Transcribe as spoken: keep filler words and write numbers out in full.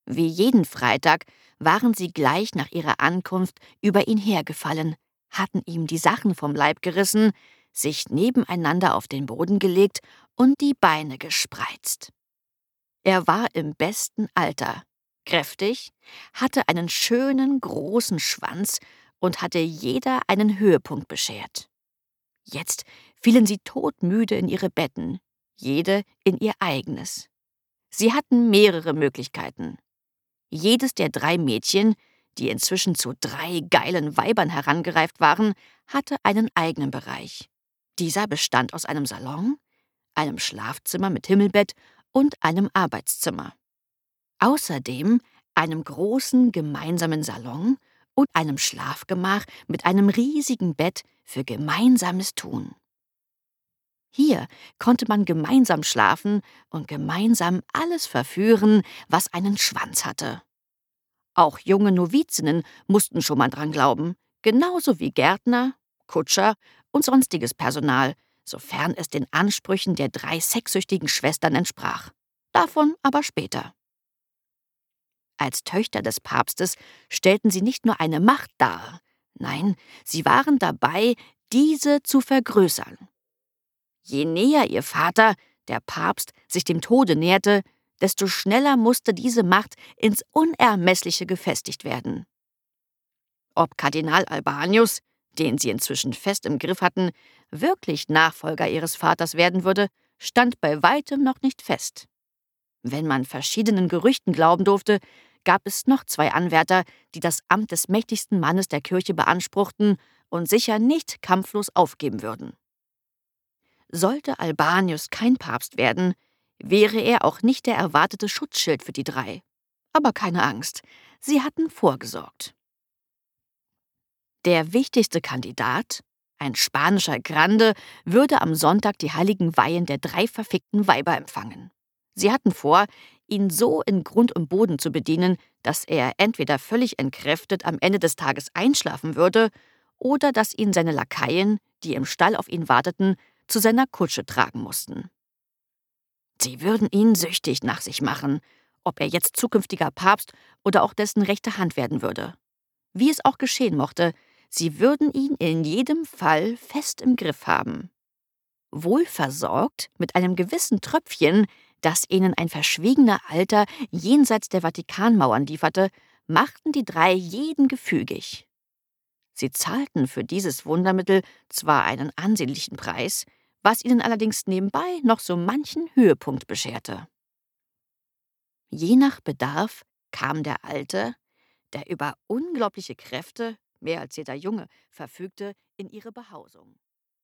Wie jeden Freitag waren sie gleich nach ihrer Ankunft über ihn hergefallen, hatten ihm die Sachen vom Leib gerissen, sich nebeneinander auf den Boden gelegt und die Beine gespreizt. Er war im besten Alter, kräftig, hatte einen schönen großen Schwanz und hatte jeder einen Höhepunkt beschert. Jetzt fielen sie todmüde in ihre Betten, jede in ihr eigenes. Sie hatten mehrere Möglichkeiten. Jedes der drei Mädchen, die inzwischen zu drei geilen Weibern herangereift waren, hatte einen eigenen Bereich. Dieser bestand aus einem Salon, einem Schlafzimmer mit Himmelbett und einem Arbeitszimmer. Außerdem einem großen gemeinsamen Salon und einem Schlafgemach mit einem riesigen Bett für gemeinsames Tun. Hier konnte man gemeinsam schlafen und gemeinsam alles verführen, was einen Schwanz hatte. Auch junge Novizinnen mussten schon mal dran glauben, genauso wie Gärtner, Kutscher und sonstiges Personal, sofern es den Ansprüchen der drei sexsüchtigen Schwestern entsprach. Davon aber später. Als Töchter des Papstes stellten sie nicht nur eine Macht dar, nein, sie waren dabei, diese zu vergrößern. Je näher ihr Vater, der Papst, sich dem Tode näherte, desto schneller musste diese Macht ins Unermessliche gefestigt werden. Ob Kardinal Albanius, den sie inzwischen fest im Griff hatten, wirklich Nachfolger ihres Vaters werden würde, stand bei weitem noch nicht fest. Wenn man verschiedenen Gerüchten glauben durfte, gab es noch zwei Anwärter, die das Amt des mächtigsten Mannes der Kirche beanspruchten und sicher nicht kampflos aufgeben würden. Sollte Albanius kein Papst werden, wäre er auch nicht der erwartete Schutzschild für die drei. Aber keine Angst, sie hatten vorgesorgt. Der wichtigste Kandidat, ein spanischer Grande, würde am Sonntag die heiligen Weihen der drei verfickten Weiber empfangen. Sie hatten vor, ihn so in Grund und Boden zu bedienen, dass er entweder völlig entkräftet am Ende des Tages einschlafen würde oder dass ihn seine Lakaien, die im Stall auf ihn warteten, zu seiner Kutsche tragen mussten. Sie würden ihn süchtig nach sich machen, ob er jetzt zukünftiger Papst oder auch dessen rechte Hand werden würde. Wie es auch geschehen mochte, sie würden ihn in jedem Fall fest im Griff haben. Wohlversorgt mit einem gewissen Tröpfchen, das ihnen ein verschwiegener Alter jenseits der Vatikanmauern lieferte, machten die drei jeden gefügig. Sie zahlten für dieses Wundermittel zwar einen ansehnlichen Preis, was ihnen allerdings nebenbei noch so manchen Höhepunkt bescherte. Je nach Bedarf kam der Alte, der über unglaubliche Kräfte, mehr als jeder Junge, verfügte, in ihre Behausung.